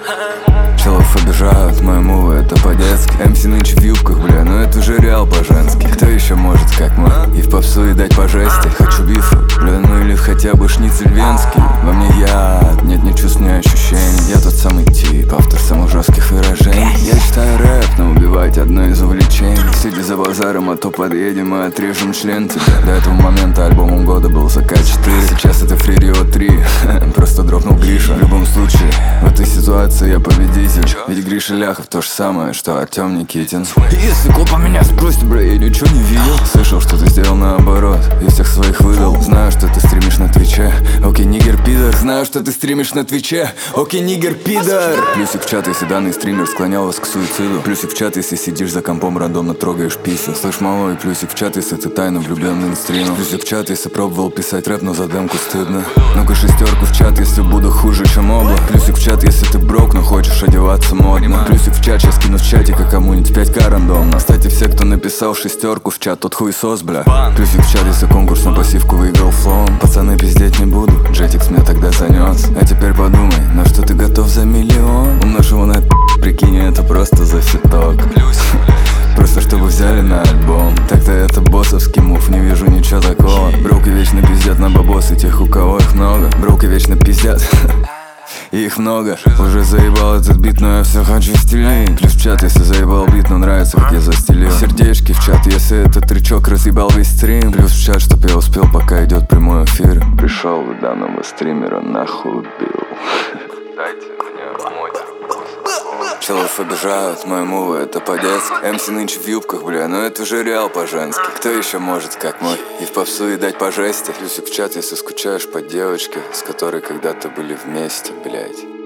Челов обижают мои мувы, это по-детски. МС нынче в юбках, бля, ну это же реал по-женски. Кто еще может, как мы? И в попсу и дать по жести. Хочу бифа, бля, ну или хотя бы шницель венский. Во мне яд, нет ни чувств, ни ощущений. Я тот самый тип, автор самых жестких выражений. Я читаю рэп, но убивать одно из увлечений. Сиди за базаром, а то подъедем и отрежем член тебе. До этого момента альбомом года был Закат 4. Сейчас это Free Rio 3. Просто дропнул Гриша. В любом случае, в этой ситуации я победитель. Ведь Гриша Ляхов то же самое, что Артем Никитин. Если копа меня спросит, бля, я ничего не видел. Слышал, что ты сделал наоборот, и всех своих выдал. Знаю, что ты стримишь на Твиче. Окей, нигер пидор. Знаю, что ты стримишь на Твиче. Окей, нигер пидор. Плюсик в чат, если данный стример склонял вас к суициду. Плюсик в чат, если сидишь за компом, рандомно трогаешь писю. Слышь, малой, плюсик в чат, если ты тайно влюблен в инстрим. Плюсик в чат, если пробовал писать рэп, но за демку стыдно. Ну-ка шестерку в чат, если буду хуже, чем обла. Плюсик в чат, если ты брок, но хочешь одеваться модно. Плюсик в чат, сейчас кину в чатика кому-нибудь 5К рандомно. Кстати, все, кто написал шестерку в чат, тот хуесос, бля. Плюсик в чат, если конкурс на пассивку выиграл флоум. Пацаны, пиздеть не буду, Джетикс меня тогда занес. А теперь подумай, на что ты готов за миллион. Умножь его на прикинь, это просто за фиток. Просто чтобы взяли на альбом. Так-то это боссовский мув, не вижу ничего такого. Броуки вечно пиздят на бабосы тех, у кого их много. Броуки вечно пиздят и их много. Уже заебал этот бит, но я все хочу стилей. Плюс в чат, если заебал бит, но нравится, как я застелил. Сердечки в чат, если этот трючок разъебал весь стрим. Плюс в чат, чтоб я успел, пока идет прямой эфир. Пришел в данного стримера, нахуй убил. Дайте мне мой. Челов обижают мои мувы, это по-детски. МС нынче в юбках, бля, ну это же реал по-женски. Кто еще может, как мы? И в попсу и дать по жести. Плюсик в чат, если скучаешь по девочке, с которой когда-то были вместе, блядь.